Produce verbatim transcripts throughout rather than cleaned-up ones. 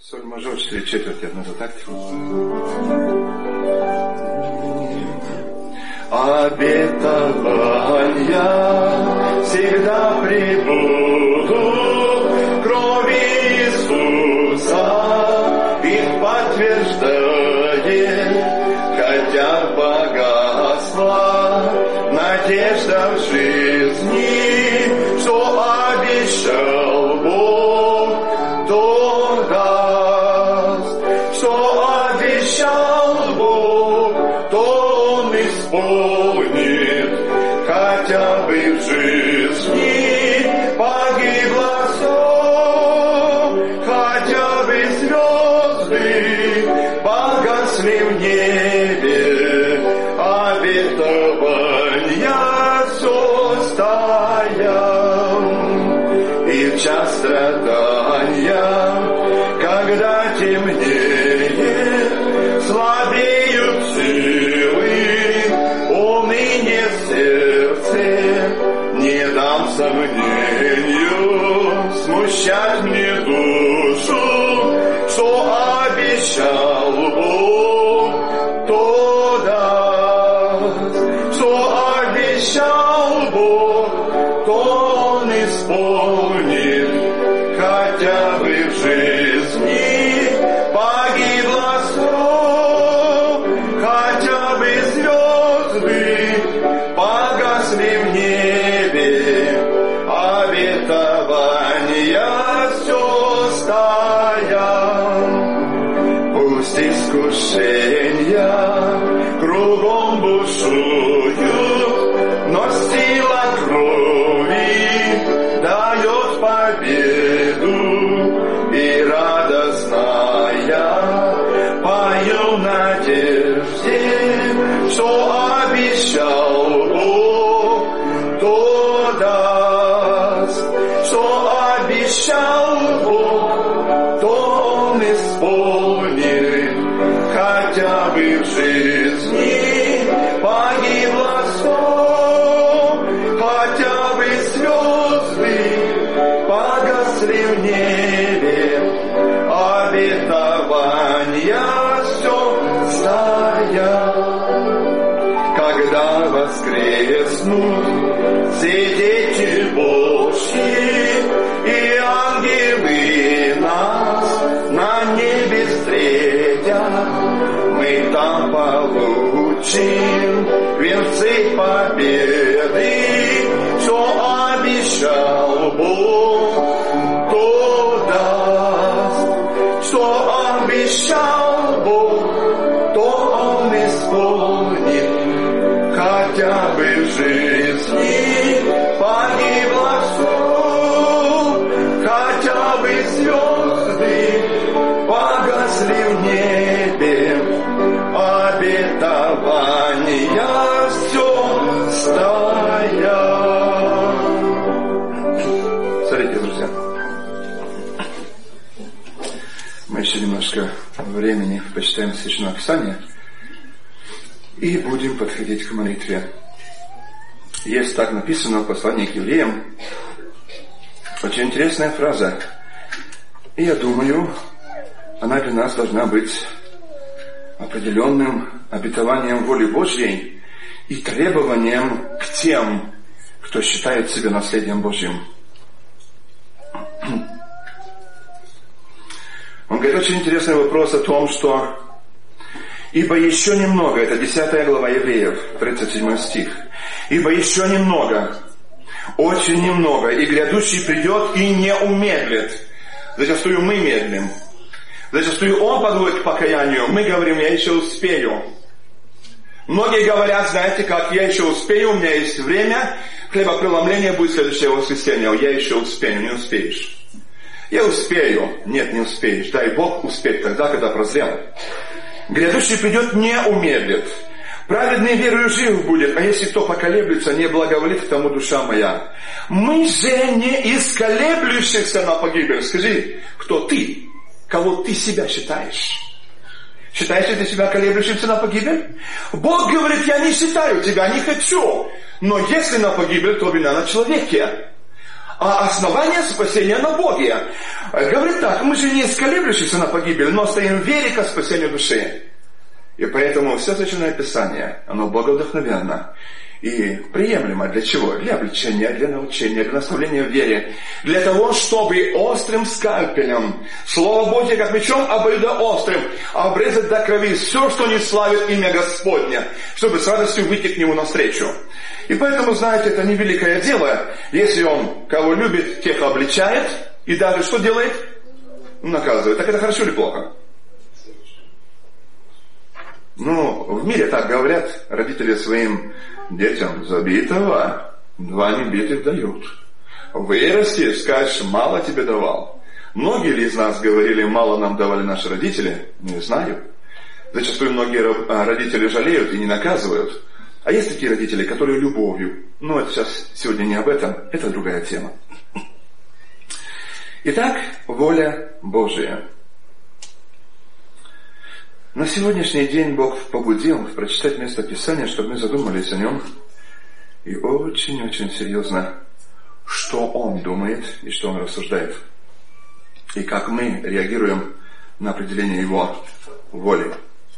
Соль мажор, четыре четверти, одна за такт. Обетования всегда прибуду, крови Иисуса их подтверждает, хотя погасла надежда в жизни, что обещал Бог, то даст, что обещал Бог, то Он исполнит, хотя бы в жизни погибло все, хотя бы звезды погасли в небе, обетования все стоят. И в час страдания, когда темнеет, слабеют силы, уныние в сердце, не дам сомнению смущать мне душу, что обещал Бог, то даст, что обещал Бог, то Он исполнит, хотя бы в жизни погибло все, хотя бы звезды погасли в небе, обетования все стоят. Пусть искушения кругом бушуют, но сила крови дает победу, и радостная пою в надежде, что обещал Бог, то даст, что обещал Бог, то Он исполнит, хотя бы в жизни погибло все, хотя бы звезды погасли в небе, обетования все стоят. Когда воскреснут все дети Божьи, и ангелы нас на небе встретят, мы там получим венцы победы, что обещал Бог, то даст, что обещал Бог, то Он исполнит, хотя бы в жизни погибло все, хотя бы звезды погасли в небе, обетования все стоят. Смотрите, друзья, мы еще немножко времени почитаем Священное Писание и будем подходить к молитве. Есть так написано в послании к евреям, очень интересная фраза. И я думаю, она для нас должна быть определенным обетованием воли Божьей и требованием к тем, кто считает себя наследием Божьим. Он говорит очень интересный вопрос о том, что «Ибо еще немного», это десятая глава Евреев, тридцать седьмой стих, «Ибо еще немного, очень немного, и грядущий придет и не умедлит». Зачастую мы медлим. Зачастую Он подводит к покаянию. Мы говорим, я еще успею. Многие говорят, знаете как, я еще успею, у меня есть время, хлебопреломление будет следующее воскресенье, я еще успею, не успеешь. Я успею. Нет, не успеешь. Дай Бог успеть тогда, когда прозрел. Грядущий придет, не умедлит. Праведный верою жив будет, а если кто поколеблется, не благоволит к тому душа моя. Мы же не из колеблющихся на погибель. Скажи, кто ты? Кого ты себя считаешь? Считаешь ли ты себя колеблющимся на погибель? Бог говорит, я не считаю тебя, не хочу. Но если на погибель, то вина на человеке. а основание спасения на Боге. Говорит так: мы же не исколеблющиеся на погибель, но стоим в вере ко спасению души. И поэтому все Священное Писание, оно боговдохновенно и приемлемо. Для чего? Для обличения, для научения, для наставления в вере. Для того, чтобы острым скальпелем, Слово Божье, как мечом обоюдоострым, обрезать до крови все, что не славит имя Господня, чтобы с радостью выйти к Нему навстречу. И поэтому, знаете, это не великое дело, если Он кого любит, тех обличает, и даже что делает? Наказывает. Так это хорошо или плохо? Ну, в мире так говорят родители своим детям: забитого два небитых дают. Вырасти, скажешь, мало тебе давал. Многие ли из нас говорили: мало нам давали наши родители? Не знаю. Зачастую многие родители жалеют и не наказывают. А есть такие родители, которые любовью. Но это сейчас сегодня не об этом, это другая тема. Итак, воля Божия. На сегодняшний день Бог побудил прочитать место Писания, чтобы мы задумались о нем. И очень-очень серьезно, что Он думает и что Он рассуждает. И как мы реагируем на определение Его воли.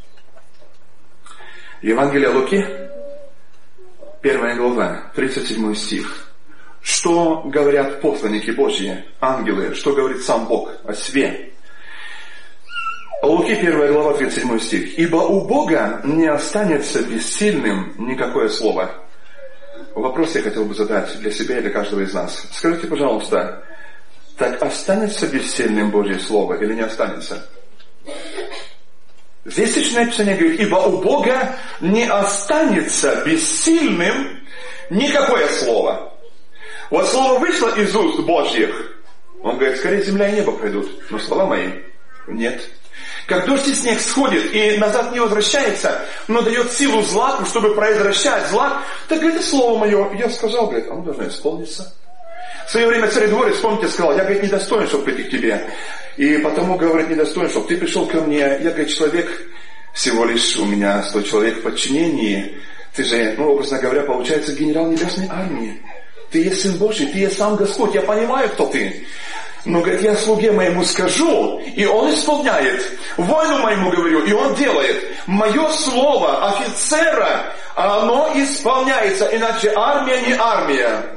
Евангелие Луки, первая глава, тридцать седьмой стих. Что говорят посланники Божьи, ангелы, что говорит сам Бог о себе? Луки, первая глава, тридцать седьмой стих. «Ибо у Бога не останется бессильным никакое слово». Вопрос я хотел бы задать для себя и для каждого из нас. Скажите, пожалуйста, так останется бессильным Божье Слово или не останется? Здесь Священное Писание говорит: «Ибо у Бога не останется бессильным никакое слово». Вот слово вышло из уст Божьих. Он говорит: скорее земля и небо пройдут, но слова мои нет. Как дождь и снег сходит и назад не возвращается, но дает силу злаку, чтобы произвращать злак, так это слово мое, я сказал, говорит, оно должно исполниться. В свое время царедворец, помните, сказал: я, говорит, недостоин, чтобы прийти к тебе. И потому, говорит, недостоин, чтобы ты пришел ко мне. Я, говорит, человек, всего лишь у меня сто человек в подчинении. Ты же, ну, образно говоря, получается генерал небесной армии. Ты есть Сын Божий, ты есть сам Господь, я понимаю, кто ты. Но, говорит, я слуге моему скажу, и он исполняет. Воину моему говорю, и он делает. Мое слово офицера, оно исполняется, иначе армия не армия.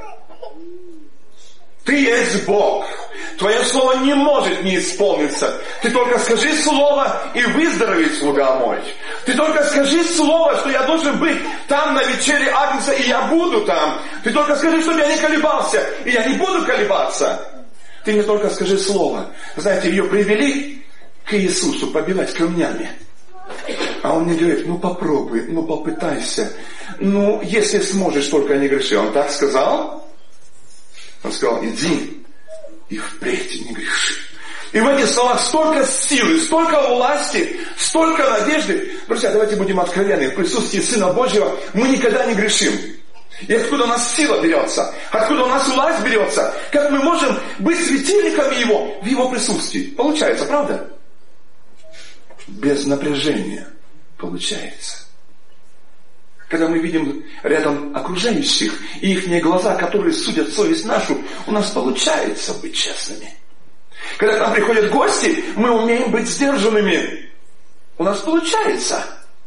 Ты есть Бог. Твое слово не может не исполниться. Ты только скажи слово, и выздоровеет слуга мой. Ты только скажи слово, что я должен быть там на вечере Агнца, и я буду там. Ты только скажи, чтобы я не колебался, и я не буду колебаться. Ты мне только скажи слово. Знаете, ее привели к Иисусу побивать камнями. А он мне говорит: ну попробуй, ну попытайся. Ну, если сможешь, только не греши. Он так сказал? Он сказал: иди и впредь не греши. И в этих словах столько силы, столько власти, столько надежды. Друзья, давайте будем откровенны. В присутствии Сына Божьего мы никогда не грешим. И откуда у нас сила берется? Откуда у нас власть берется? Как мы можем быть светильниками Его в Его присутствии? Получается, правда? Без напряжения получается. Когда мы видим рядом окружающих и их глаза, которые судят совесть нашу, у нас получается быть честными. Когда к нам приходят гости, мы умеем быть сдержанными. У нас получается.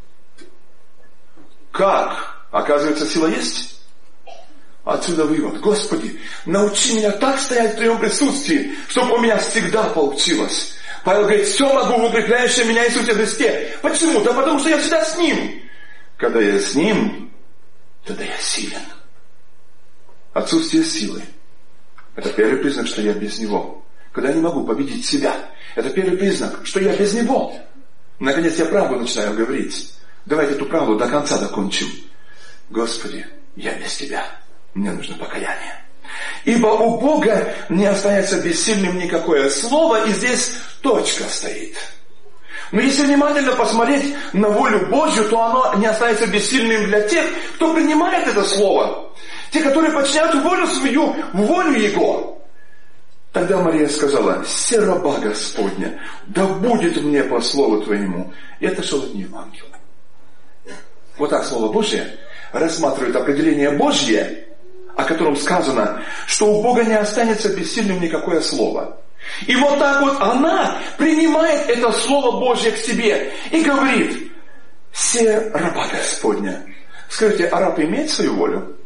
Как? Оказывается, сила есть? Отсюда вывод: Господи, научи меня так стоять в Твоем присутствии, чтобы у меня всегда получилось. Павел говорит: все могу в укрепляющем меня Иисусе Христе. Почему? Да потому что я всегда с Ним. Когда я с Ним, тогда я силен. Отсутствие силы — это первый признак, что я без Него. Когда я не могу победить себя, это первый признак, что я без Него. Наконец я правду начинаю говорить. Давайте эту правду до конца докончим. Господи, я без Тебя. Мне нужно покаяние. Ибо у Бога не останется бессильным никакое слово, и здесь точка стоит. Но если внимательно посмотреть на волю Божью, то оно не останется бессильным для тех, кто принимает это слово. Те, которые подчиняют волю свою, волю Его. Тогда Мария сказала: «Се раба Господня, да будет мне по слову Твоему». И отошел от нее ангел. Вот так Слово Божье рассматривает определение Божье о котором сказано, что у Бога не останется бессильным никакое слово. И вот так вот она принимает это Слово Божье к себе и говорит: «Се раба Господня». Скажите, а раб имеет свою волю?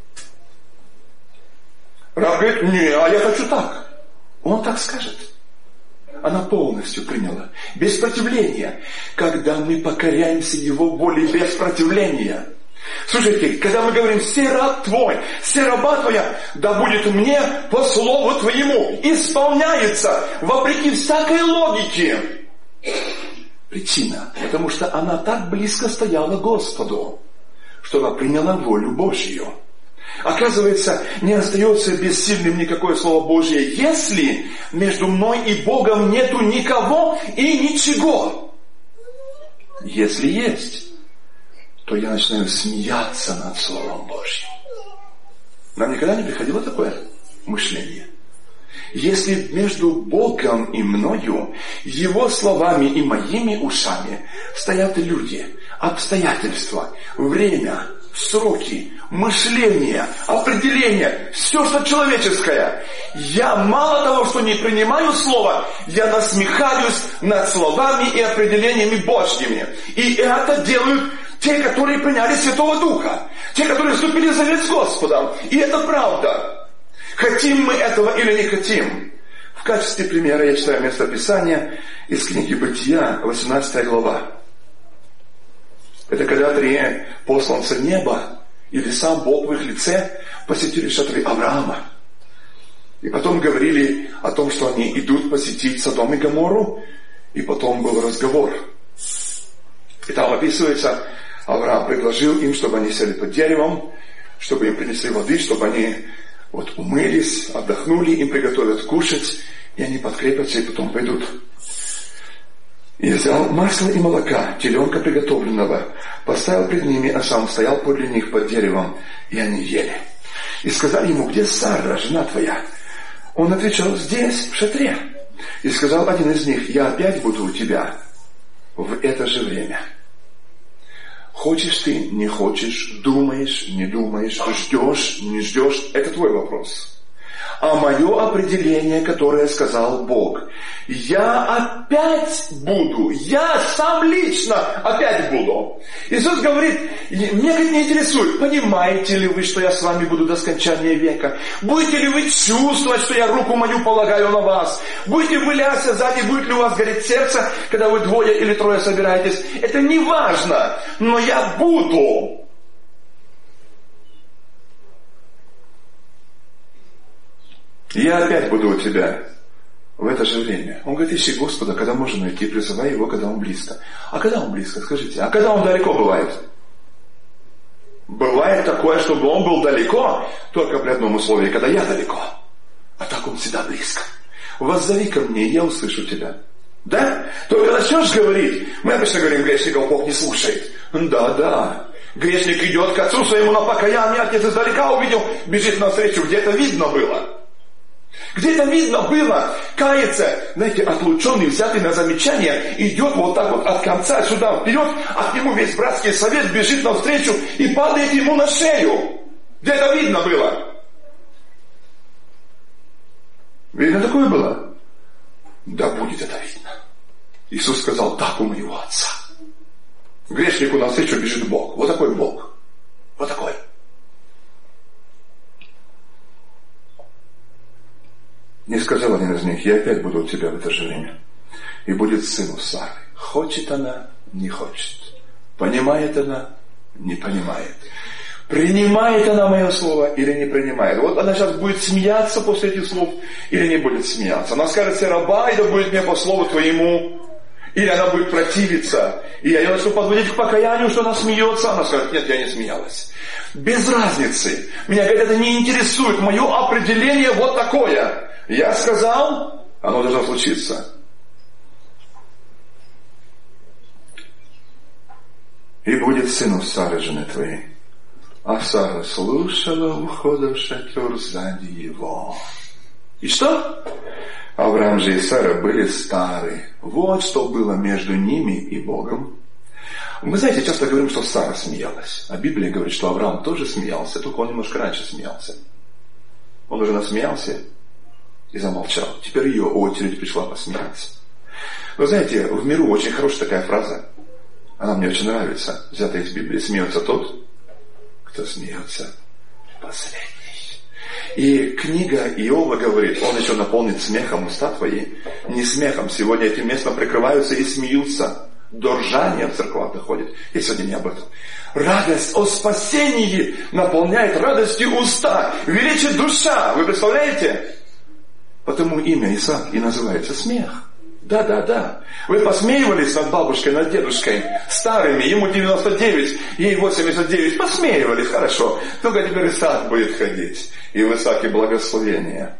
Раб говорит: «Не, а я хочу так». Он так скажет. Она полностью приняла. Без противления. Когда мы покоряемся Его воле без противления. Слушайте, когда мы говорим: «Се раб Твой, се раба Твоя, да будет мне по слову Твоему», исполняется вопреки всякой логике. Причина, потому что она так близко стояла к Господу, что она приняла волю Божью. Оказывается, не остается бессильным никакое Слово Божье, если между мной и Богом нету никого и ничего. Если есть, то я начинаю смеяться над Словом Божьим. Нам никогда не приходило такое мышление? Если между Богом и мною, Его словами и моими ушами стоят люди, обстоятельства, время, сроки, мышление, определение, все, что человеческое, я мало того, что не принимаю Слово, я насмехаюсь над словами и определениями Божьими. И это делают те, которые приняли Святого Духа, те, которые вступили в завет с Господом. И это правда. Хотим мы этого или не хотим? В качестве примера я читаю местописание из книги Бытия, восемнадцатая глава. Это когда три посланца неба, или сам Бог в их лице, посетили шатры Авраама. И потом говорили о том, что они идут посетить Содом и Гоморру, и потом был разговор. И там описывается, Авраам предложил им, чтобы они сели под деревом, чтобы им принесли воды, чтобы они вот умылись, отдохнули, им приготовят кушать, и они подкрепятся и потом пойдут. И взял масло и молока, теленка приготовленного, поставил пред ними, а сам стоял подле них под деревом, и они ели. И сказали ему: «Где Сара, жена твоя?» Он отвечал: «Здесь, в шатре». И сказал один из них: «Я опять буду у тебя в это же время». Хочешь ты, не хочешь, думаешь, не думаешь, ждешь, не ждешь, это твой вопрос. А мое определение, которое сказал Бог: я опять буду, я сам лично опять буду. Иисус говорит: меня не интересует, понимаете ли вы, что я с вами буду до скончания века? Будете ли вы чувствовать, что я руку мою полагаю на вас? Будете вы ляться сзади, будет ли у вас гореть сердце, когда вы двое или трое собираетесь? Это не важно, но я буду. Я опять буду у тебя в это же время. Он говорит: ищи Господа, когда можно найти, призывай Его, когда Он близко. А когда Он близко, скажите? А когда Он далеко бывает? Бывает такое, чтобы Он был далеко, только при одном условии, когда я далеко. А так Он всегда близко. Воззови ко мне, я услышу тебя. Да? Только начнешь говорить, мы обычно говорим: грешников Бог не слушает. Да, да. Грешник идет к отцу своему на покаяние, отец издалека увидел, бежит навстречу, где-то видно было. Где-то видно было, кается, знаете, отлученный, взятый на замечание, идет вот так вот от конца сюда вперед, а к нему весь братский совет бежит навстречу и падает ему на шею. Где-то видно было. Видно такое было? Да будет это видно. Иисус сказал: так у моего Отца. Грешнику навстречу бежит Бог. Вот такой Бог. Вот такой. Не сказал один из них: я опять буду у тебя в это же время. И будет сын у Сары. Хочет она, не хочет. Понимает она, не понимает. Принимает она мое слово или не принимает. Вот она сейчас будет смеяться после этих слов или не будет смеяться. Она скажет: «Се раба, и да будет мне по слову твоему». Или она будет противиться. И я ее начну подводить к покаянию, что она смеется. Она скажет: нет, я не смеялась. Без разницы. Меня, говорит, это не интересует. Мое определение вот такое. Я сказал, оно должно случиться. И будет сын у Сары, жены твоей. А Сара слушала ухода в шатер сзади его. И что? Авраам же и Сара были стары. Вот что было между ними и Богом. Вы знаете, часто говорим, что Сара смеялась. А Библия говорит, что Авраам тоже смеялся, только он немножко раньше смеялся. Он уже насмеялся и замолчал. Теперь ее очередь пришла посмеяться. Вы знаете, в миру очень хорошая такая фраза. Она мне очень нравится. Взятая из Библии. Смеется тот, кто смеется последний. И книга Иова говорит, он еще наполнит смехом уста твои. Не смехом. Сегодня этим местом прикрываются и смеются. До ржания в церквах доходит. И сегодня не об этом. Радость о спасении наполняет радостью уста. Величит душа. Вы представляете? Потому имя Исаак и называется смех. Да, да, да. Вы посмеивались над бабушкой, над дедушкой, старыми, ему девяносто девять, ей восемьдесят девять. Посмеивались, хорошо. Только теперь Исаак будет ходить. И в Исааке благословение.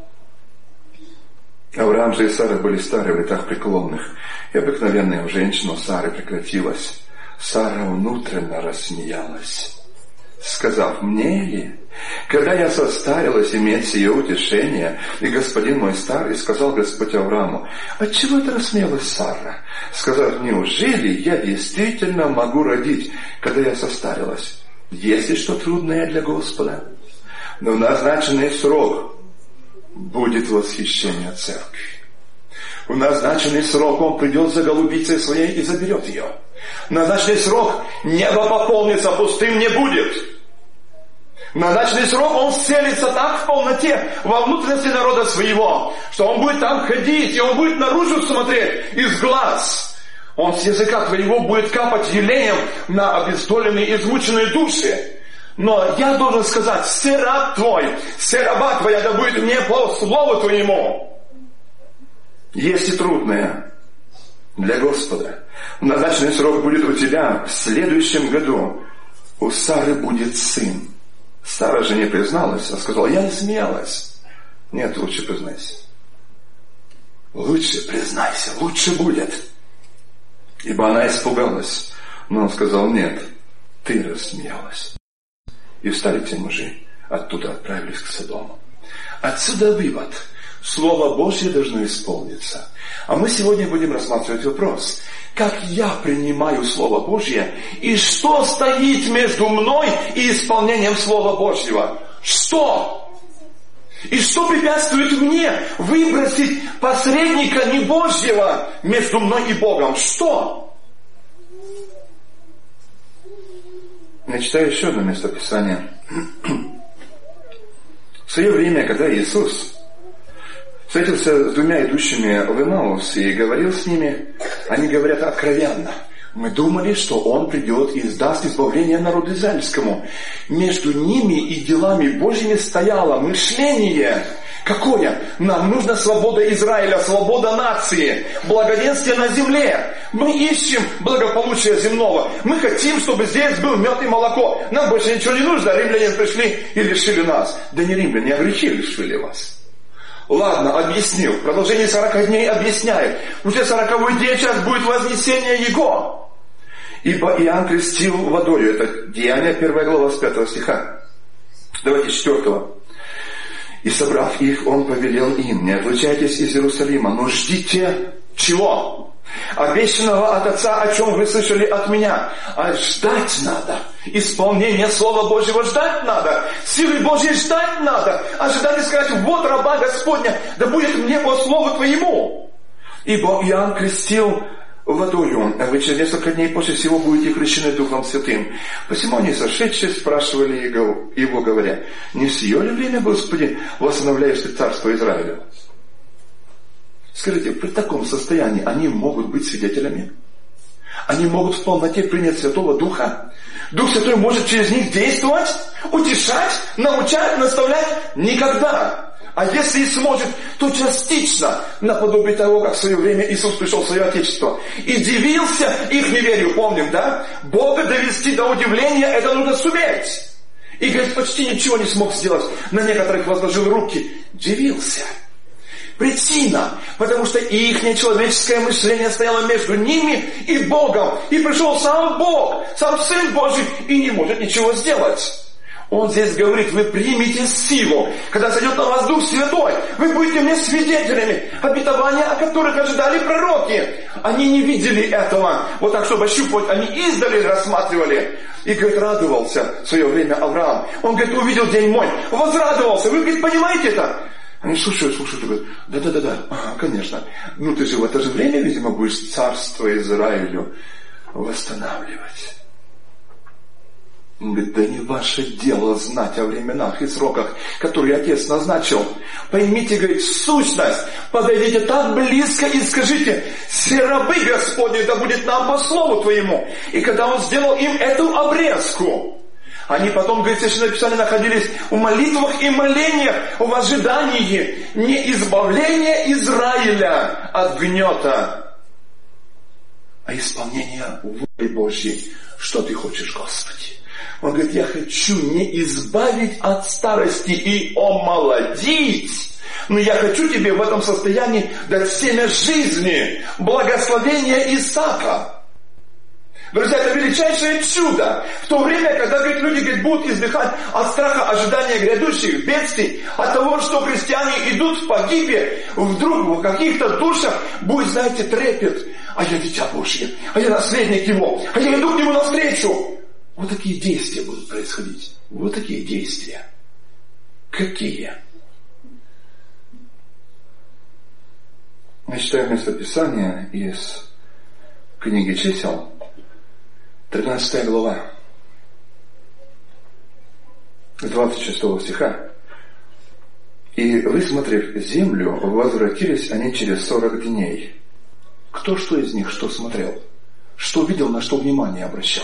Авраам же и Сара были старые в летах преклонных. И обыкновенная у женщин у Сары прекратилась. Сара внутренно рассмеялась, сказав: мне ли, когда я состарилась, иметь сие утешение? И господин мой старый сказал Господь Аврааму: отчего это рассмеялась Сара? Сказав: неужели я действительно могу родить, когда я состарилась? Есть ли что трудное для Господа? Но в назначенный срок будет восхищение церкви. В назначенный срок он придет за голубицей своей и заберет ее. В назначенный срок небо пополнится, пустым не будет. В назначенный срок он вселится так в полноте во внутренности народа своего, что он будет там ходить, и он будет наружу смотреть из глаз. Он с языка твоего будет капать елеем на обездоленные, измученные души. Но я должен сказать: все раб твой, все раба твоя, да будет мне по слову твоему. Есть и трудное для Господа. В назначенный срок будет у тебя в следующем году. У Сары будет сын. Сара же не призналась, а сказала: я не смеялась. Нет, лучше признайся. Лучше признайся, лучше будет. Ибо она испугалась. Но он сказал: нет, ты рассмеялась. И встали те мужи, оттуда отправились к Содому. Отсюда вывод. Слово Божье должно исполниться. А мы сегодня будем рассматривать вопрос: как я принимаю Слово Божье, и что стоит между мной и исполнением Слова Божьего? Что? И что препятствует мне выбросить посредника не Божьего между мной и Богом? Что? Я читаю еще одно местописание. В свое время, когда Иисус встретился с двумя идущими в Эмаус и говорил с ними, они говорят откровенно: мы думали, что Он придет и издаст избавление народу израильскому. Между ними и делами Божьими стояло мышление. Какое? Нам нужна свобода Израиля, свобода нации, благоденствие на земле. Мы ищем благополучия земного. Мы хотим, чтобы здесь был мед и молоко. Нам больше ничего не нужно. Римляне пришли и лишили нас. Да не римляне, а грехи лишили вас. Ладно, объяснил. В продолжении сорока дней объясняет. Уже сороковой день сейчас будет вознесение Его. Ибо Иоанн крестил водою. Это Деяния, первая глава, с пятого стиха. Давайте с четвертого. И собрав их, он повелел им: не отлучайтесь из Иерусалима, но ждите чего? Обещанного от Отца, о чем вы слышали от меня. А ждать надо. Исполнение Слова Божьего ждать надо. Силы Божьей ждать надо. Ожидать и сказать: вот раба Господня, да будет мне по слову твоему. Ибо Иоанн крестил водою, а вы через несколько дней после всего будете крещены Духом Святым. Посему они, сошедшие, спрашивали его, говоря: не сие ли время, Господи, восстановляешь ты царство Израиля? Скажите, при таком состоянии они могут быть свидетелями? Они могут в полноте принять Святого Духа? Дух Святой может через них действовать, утешать, научать, наставлять? Никогда! А если и сможет, то частично, наподобие того, как в свое время Иисус пришел в свое Отечество и дивился их неверию, помним, да? Бога довести до удивления, это нужно суметь. И, говорит, почти ничего не смог сделать. На некоторых возложил руки. Дивился. Причина, потому что их человеческое мышление стояло между ними и Богом. И пришел сам Бог, сам Сын Божий, и не может ничего сделать. Он здесь говорит: вы примете силу, когда сойдет на вас Дух Святой. Вы будете мне свидетелями обетования, о которых ожидали пророки. Они не видели этого. Вот так, чтобы ощупывать, они издали рассматривали. И, говорит, радовался в свое время Авраам. Он, говорит, увидел день мой, возрадовался. Вы, говорит, понимаете это? Они слушают, слушают, говорят, да-да-да, ага, конечно. Ну ты же в это же время, видимо, будешь царство Израилю восстанавливать. Он говорит, да не ваше дело знать о временах и сроках, которые Отец назначил. Поймите, говорит, сущность. Подойдите так близко и скажите, все рабы Господни, да будет нам по слову Твоему. И когда Он сделал им эту обрезку, они потом, говорит, в Священном Писании находились в молитвах и молениях в ожидании не избавления Израиля от гнета, а исполнения воли Божьей. Что Ты хочешь, Господи? Он говорит, я хочу не избавить от старости и омолодить, но я хочу тебе в этом состоянии дать семя жизни, благословение Исаака. Друзья, это величайшее чудо. В то время, когда, говорит, люди, говорит, будут издыхать от страха ожидания грядущих бедствий, от того, что христиане идут в погибель, вдруг в каких-то душах будет, знаете, трепет. А я дитя Божье, а я наследник Его, а я иду к Нему навстречу. Вот такие действия будут происходить. Вот такие действия. Какие? Я читаю местописание из книги Чисел, тринадцатая глава, с двадцать шестого стиха. «И, высмотрев землю, возвратились они через сорок дней». Кто что из них что смотрел? Что видел, на что внимание обращал?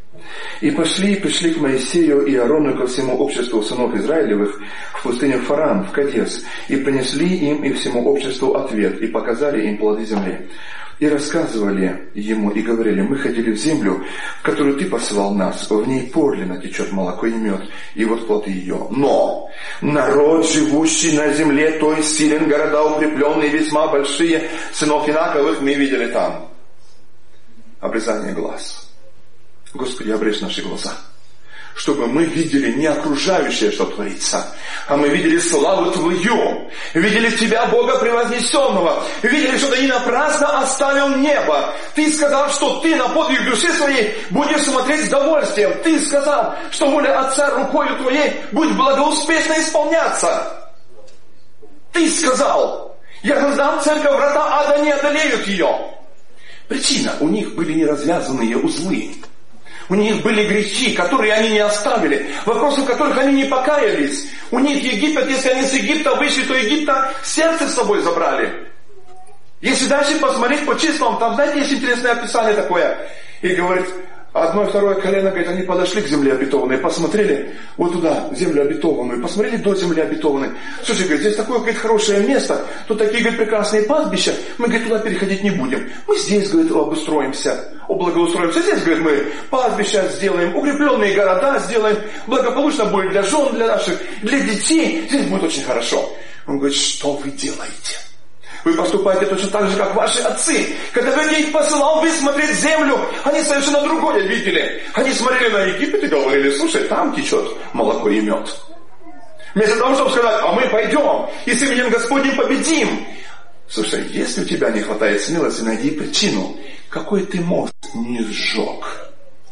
«И пошли, и пришли к Моисею и Аарону и ко всему обществу сынов Израилевых в пустыню Фаран, в Кадес, и принесли им и всему обществу ответ, и показали им плоды земли. И рассказывали ему, и говорили, мы ходили в землю, в которую ты посылал нас, в ней порлино течет молоко и мед, и вот плоды ее. Но народ, живущий на земле, той силен, города укрепленные, весьма большие, сынов Инаковых мы видели там». Обрезание глаз. Господи, обрежь наши глаза, чтобы мы видели не окружающее, что творится, а мы видели славу Твою, видели Тебя, Бога превознесенного, видели, что Ты не напрасно оставил небо. Ты сказал, что Ты на подвиг души своей будешь смотреть с удовольствием. Ты сказал, что воля Отца рукою Твоей будет благоуспешно исполняться. Ты сказал, я создам церковь, врата ада не одолеют ее. Причина, у них были неразвязанные узлы. У них были грехи, которые они не оставили, вопросы, в которых они не покаялись. У них Египет, если они с Египта вышли, то Египта сердце с собой забрали. Если дальше посмотреть по числам, там, знаете, есть интересное описание такое. И говорит, одно и второе колено, говорит, они подошли к земле обетованной, посмотрели вот туда, землю обетованную, посмотрели до земли обетованной. Слушай, говорит, здесь такое, говорит, хорошее место, тут такие, говорит, прекрасные пастбища, мы, говорит, туда переходить не будем. Мы здесь, говорит, обустроимся, облагоустроимся. Здесь, говорит, мы пастбища сделаем, укрепленные города сделаем, благополучно будет для жен, для наших, для детей. Здесь будет очень хорошо. Он говорит, что вы делаете? Вы поступаете точно так же, как ваши отцы. Когда я их посылал высмотреть землю, они совершенно другое видели. Они смотрели на Египет и говорили, слушай, там течет молоко и мед. Вместо того, чтобы сказать, а мы пойдем и с именем Господним победим. Слушай, если у тебя не хватает смелости, найди причину. Какой ты мост не сжег?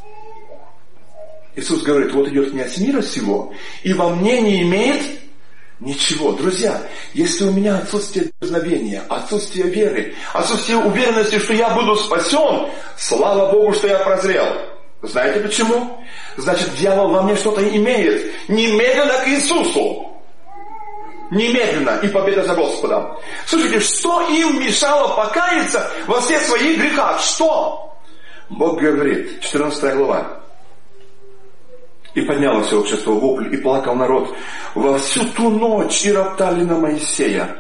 Иисус говорит, вот идет князь мира сего, и во мне не имеет ничего. Друзья, если у меня отсутствие дерзновения, отсутствие веры, отсутствие уверенности, что я буду спасен, слава Богу, что я прозрел. Знаете почему? Значит, дьявол во мне что-то имеет. Немедленно к Иисусу. Немедленно. И победа за Господом. Слушайте, что им мешало покаяться во всех своих грехах? Что? Бог говорит, четырнадцатая глава. И подняло все общество вопль, и плакал народ во всю ту ночь, и роптали на Моисея.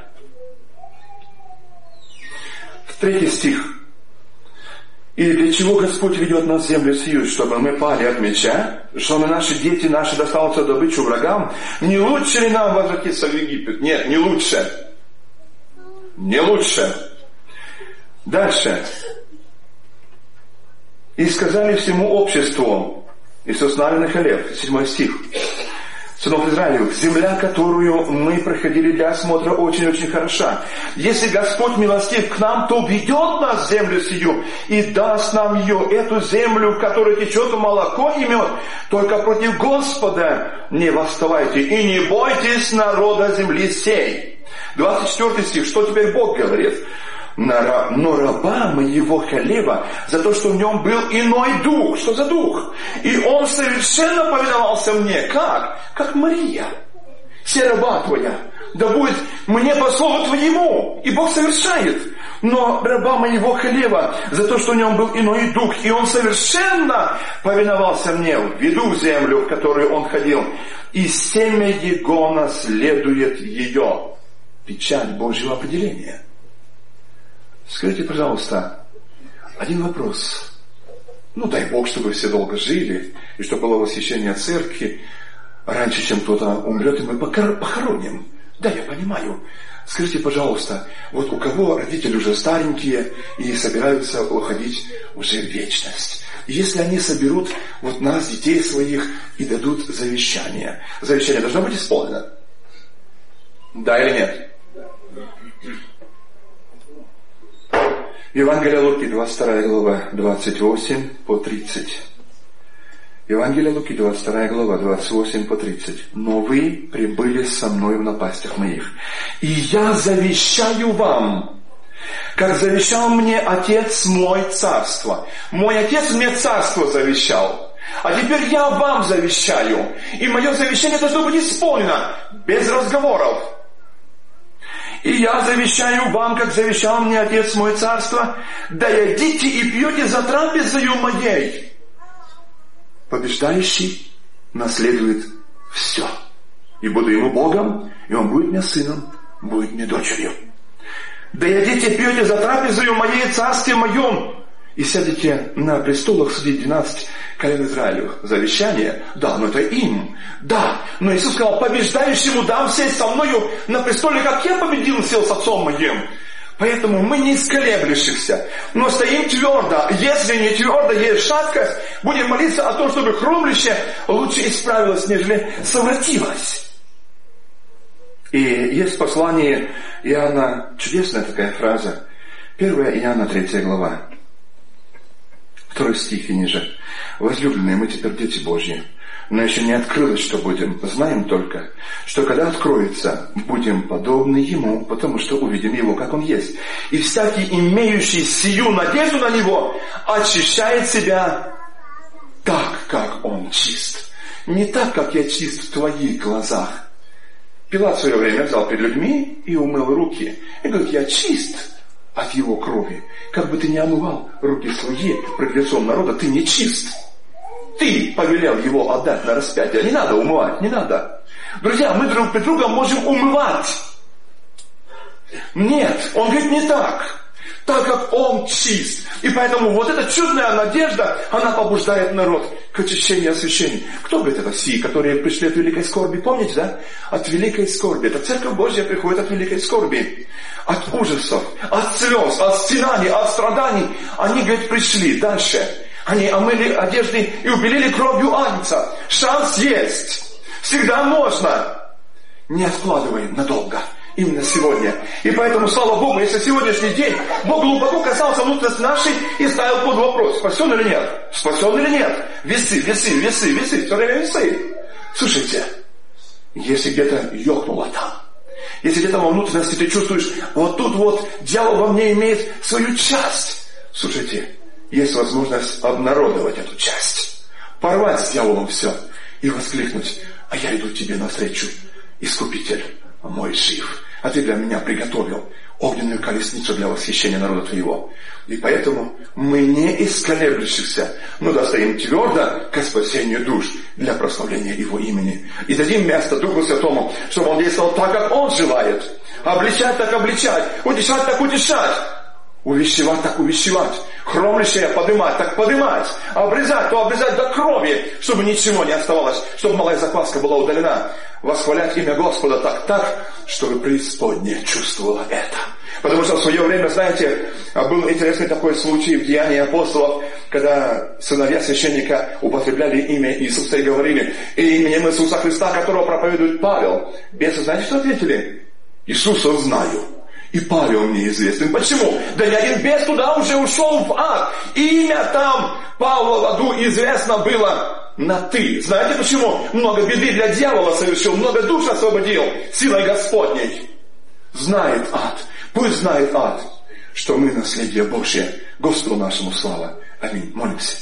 Третий стих. И для чего Господь ведет нас в землю сию, чтобы мы пали от меча, чтобы наши дети наши достанутся добычу врагам? Не лучше ли нам возвратиться в Египет? Нет, не лучше. Не лучше. Дальше. И сказали всему обществу, Иисус Навин и Халев, седьмой стих. сынов Израилевых, земля, которую мы проходили для осмотра, очень-очень хороша. Если Господь милостив к нам, то ведет нас в землю сию и даст нам ее, эту землю, в которой течет молоко и мед. Только против Господа не восставайте и не бойтесь народа земли сей. двадцать четвёртый стих, что теперь Бог говорит? Но раба моего Халева за то, что в нем был иной дух. Что за дух? И он совершенно повиновался мне. Как? Как Мария. Се раба твоя, да будет мне по слову твоему. И Бог совершает. Но раба моего Халева за то, что в нем был иной дух. И он совершенно повиновался мне. Введу землю, в которую он ходил. И семя его наследует ее. Печать Божьего определения. Скажите, пожалуйста, один вопрос. Ну, дай Бог, чтобы все долго жили, и чтобы было восхищение церкви раньше, чем кто-то умрет, и мы похороним. Да, я понимаю. Скажите, пожалуйста, вот у кого родители уже старенькие и собираются уходить уже в вечность? Если они соберут вот нас, детей своих, и дадут завещание, завещание должно быть исполнено? Да или нет? Евангелие Луки, двадцать вторая глава, двадцать восемь по тридцать. Евангелие Луки, двадцать вторая глава, двадцать восемь по тридцать. «Но вы прибыли со мной в напастях моих, и я завещаю вам, как завещал мне Отец мой царство». Мой Отец мне царство завещал. А теперь я вам завещаю. И мое завещание должно быть исполнено. Без разговоров. «И я завещаю вам, как завещал мне Отец мой царство, да едите и пьете за трапезою моей. Побеждающий наследует все. И буду ему Богом, и он будет мне сыном, будет мне дочерью. Да едите и пьете за трапезою моей, царстве моем, и сядете на престолах судить двенадцать колен Израилевых». Завещание? Да, но это им. Да, но Иисус сказал: побеждающему дам сесть со мною на престоле, как я победил и сел с отцом моим. Поэтому мы не из колеблющихся, но стоим твердо. Если не твердо, есть шаткость, будем молиться о том, чтобы хромлище лучше исправилось, нежели совратилось. И есть в послании Иоанна чудесная такая фраза. первое Иоанна, третья глава. Второй стих и ниже. «Возлюбленные, мы теперь дети Божьи, но еще не открылось, что будем. Знаем только, что когда откроется, будем подобны Ему, потому что увидим Его, как Он есть. И всякий, имеющий сию надежду на Него, очищает себя так, как Он чист». Не так, как я чист в твоих глазах. Пилат в свое время взял перед людьми и умыл руки. И говорит: я чист от его крови. Как бы ты ни омывал руки свои пред лицом народа, ты не чист. Ты повелел его отдать на распятие. Не надо умывать, не надо. Друзья, мы друг перед другом можем умывать. Нет, он говорит не так. Так как он чист. И поэтому вот эта чудная надежда, она побуждает народ к очищению и освящению. Кто говорит это? Сии, которые пришли от великой скорби. Помните, да? От великой скорби. Это Церковь Божья приходит от великой скорби. От ужасов, от слез, от стенаний, от страданий. Они, говорит, пришли дальше. Они омыли одежды и убелили кровью агнца. Шанс есть. Всегда можно. Не откладывай надолго. Именно сегодня. И поэтому, слава Богу, если сегодняшний день Бог глубоко касался внутренности нашей и ставил под вопрос, спасен или нет? Спасен или нет? Весы, весы, весы, весы, все время весы. Слушайте, если где-то ёкнуло там, если где-то во внутренности ты чувствуешь, вот тут вот дьявол во мне имеет свою часть. Слушайте, есть возможность обнародовать эту часть, порвать с дьяволом все и воскликнуть: а я иду тебе навстречу, Искупитель мой жив, а ты для меня приготовил огненную колесницу для восхищения народа твоего. И поэтому мы не из колеблющихся, но достоим твердо к спасению душ для прославления Его имени. И дадим место Духу Святому, чтобы Он действовал так, как Он желает. Обличать так обличать, утешать так утешать, увещевать так увещевать, хромлющее подымать так подымать, обрезать то обрезать до крови, чтобы ничего не оставалось, чтобы малая закваска была удалена. Восхвалять имя Господа так так, чтобы преисподняя чувствовала это. Потому что в свое время, знаете, был интересный такой случай в Деянии апостолов, когда сыновья священника употребляли имя Иисуса и говорили: именем Иисуса Христа, которого проповедует Павел. Бесы, знаете, что ответили? Иисуса знаю. И Павел мне известен. Почему? Да ни один бес туда уже ушел в ад. Имя там Павла в аду известно было на «ты». Знаете почему? Много беды для дьявола совершил, много душ освободил силой Господней. Знает ад. Пусть знает ад, что мы наследие Божье. Господу нашему слава. Аминь. Молимся.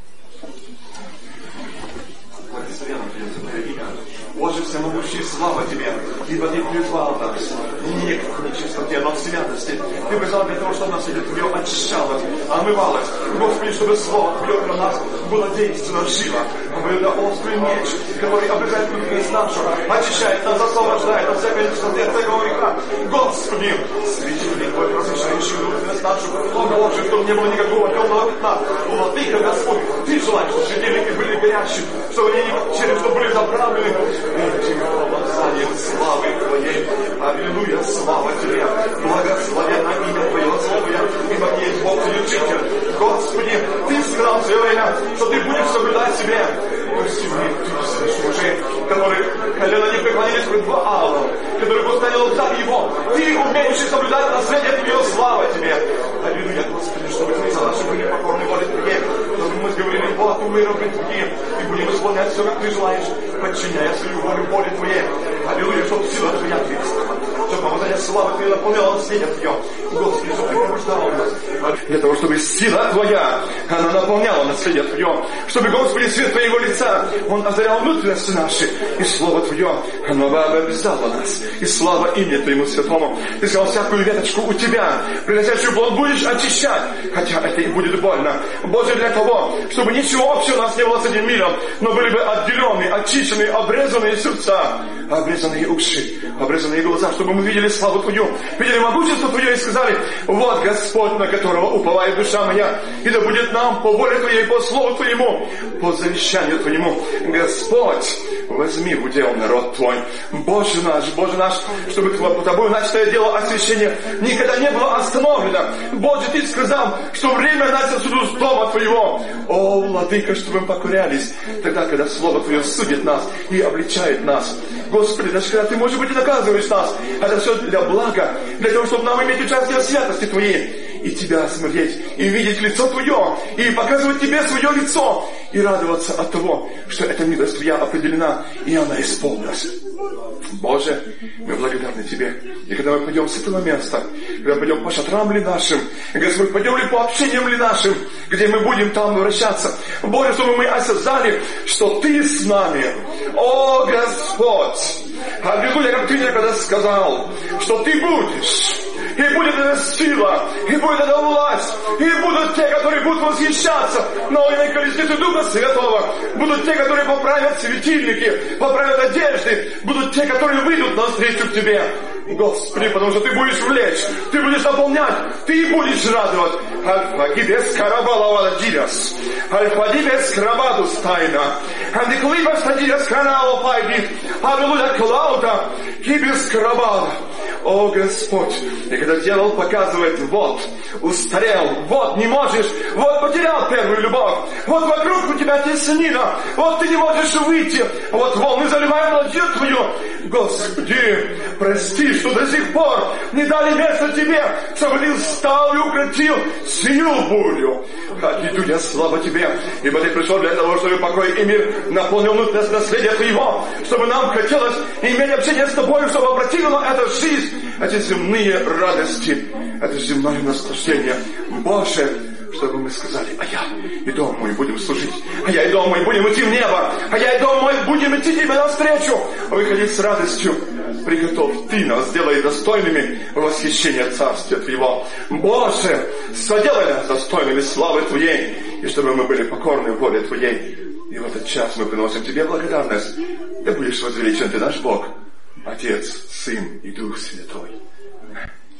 Боже всемогущий, слава Тебе, ибо Ты призвал нас не к нечистоте, но к святости. Ты призвал для того, чтобы нас Твое очищалось, омывалось. Господи, чтобы Слово Твое для нас было действенно живо. Это острый меч, который обрезает внутренность нашу, очищает нас, освобождает от всякой нечистоты, от всякого греха. Господи, светильник Твой, просвещающий внутренность нашу, Боже, чтобы не было никакого темного пятна. Владыка Господь, Ты желаешь, чтобы светильники были горящими, чтобы они через что были заправлены этим помазанием славы Твоей. Аллилуйя, слава Тебе. Благословенно имя Твое, Словия, ибо Ты есть Бог и Учитель. Господи, Ты сказал в свое время, что Ты будешь соблюдать себе. Пусть мы, Ты, мужей, которые колено не преклонились пред Ваалом, которые поставил царь его. Ты умеешь соблюдать наследие Твое, слава Тебе. Аллилуйя, Господи, чтобы Ты за наши были покорны воле Твоей, чтобы мы говорили: вот мы робы Твои, и будем исполнять все, как Ты желаешь, подчиняя свою волю воле Твоей. Аллилуйя, чтобы сила Твоя действовала, чтобы помазание славы Твоей наполняло наследие Твое. Господи, чтобы Ты пробуждал нас. Для того, чтобы сила Твоя, она наполняла наследие Твое. Чтобы, Господи, свет Твоего лица, Он озарял внутренности наши. И Слово Твое, оно бы обязало нас. И слава имя Твоему святому. Ты сказал: всякую веточку у Тебя, приносящую плод, будешь очищать. Хотя это и будет больно. Боже, для того, чтобы ничего общего у нас не было с этим миром, но были бы отделенные, очищенные, обрезанные сердца, обрезанные уши, обрезанные глаза, чтобы мы видели славу Твою, видели могущество Твое и сказали: вот Господь, на которого уповает душа моя, и да будет нам по воле Твоей, по слову Твоему, по завещанию Твоему. Господь, возьми в удел народ Твой. Боже наш, Боже наш, чтобы Тобою начатое дело освящения никогда не было остановлено. Боже, Ты сказал, что время начал суду с дома Твоего. О, Владыка, чтобы мы покорялись тогда, когда Слово Твое судит нас и обличает нас. Господи, даже когда Ты, может быть, и наказываешь нас, это все для блага, для того, чтобы нам иметь участие в святости Твоей, и Тебя смотреть, и видеть лицо Твое, и показывать Тебе свое лицо, и радоваться от того, что эта милость Твоя определена, и она исполнилась. Боже, мы благодарны Тебе. И когда мы пойдем с этого места, когда пойдем по шатрам ли нашим, Господь, пойдем ли по общениям ли нашим, где мы будем там вращаться, Боже, чтобы мы осознали, что Ты с нами. О, Господь! Аллилуйя, как Ты некогда сказал, что Ты будешь. И будет эта сила, и будет эта власть, и будут те, которые будут восхищаться на огненной колеснице Духа Святого, будут те, которые поправят светильники, поправят одежды, будут те, которые выйдут навстречу к Тебе. Господи, потому что Ты будешь влечь, Ты будешь наполнять, Ты будешь радовать. Альфа-гибес карабалаваладирас, альфа-гибес карабадус тайна, андиклибас тадирас каналу пайбит, аллилуйя клауда, гибес карабала. О, Господь, и когда дьявол показывает: вот, устарел, вот, не можешь, вот, потерял первую любовь, вот, вокруг у тебя теснина, вот, ты не можешь выйти, вот, волны заливают ладью Твою. Господи, прости, что до сих пор не дали место Тебе, чтобы Ты встал и укротил сию бурю. Аллилуйя, слава Тебе, ибо Ты пришел для того, чтобы покой и мир наполнил внутренность наследия Твоего, чтобы нам хотелось иметь общение с Тобой, чтобы опротивила эта жизнь, эти земные радости, это земное наслаждение. Боже, чтобы мы сказали: а я и дом мой будем служить, а я и дом мой будем идти в небо, а я и дом мой будем идти Тебе навстречу, выходить с радостью. Приготовь Ты нас, сделай достойными восхищения Царствия Твоего. Боже, соделай нас достойными славы Твоей, и чтобы мы были покорны воле Твоей. И в этот час мы приносим Тебе благодарность. Ты будешь возвеличен, Ты наш Бог, Отец, Сын и Дух Святой.